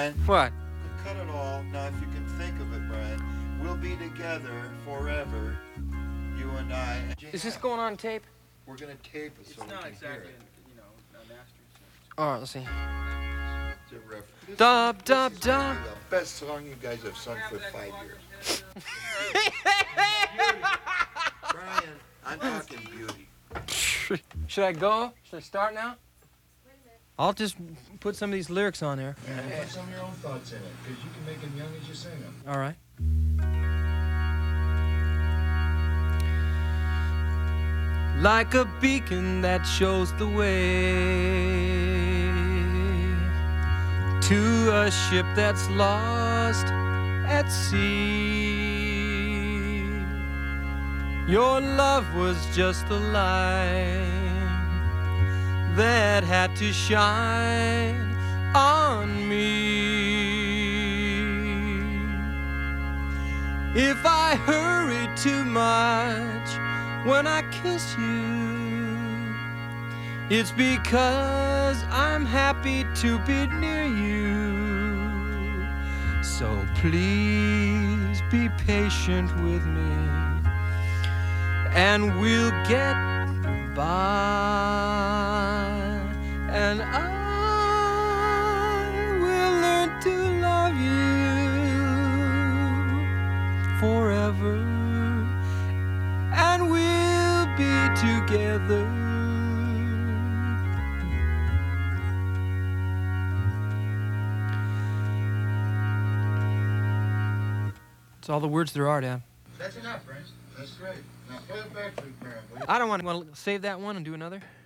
Brian, What? cut it all. Now, if you can think of it, Brian, we'll be together forever, you and I. Is this going on tape? We're going to tape it so we can hear it. All right, let's see. It's a reference. Dub, This dub, is dub. the best song you guys have sung for 5 years. Brian, I'm talking beauty. Should I go? Should I start now? I'll just put some of these lyrics on there. And put some of your own thoughts in it, because you can make them young as you sing them. All right. Like a beacon that shows the way to a ship that's lost at sea. Your love was just the light that had to shine on me. If I hurry too much when I kiss you, it's because I'm happy to be near you. So please be patient with me, and we'll get by, and I will learn to love you forever, and we'll be together. That's all the words there are, Dad. That's enough, Prince. That's great. Now play it back for me, Brian, will you? I don't want to save that one and do another.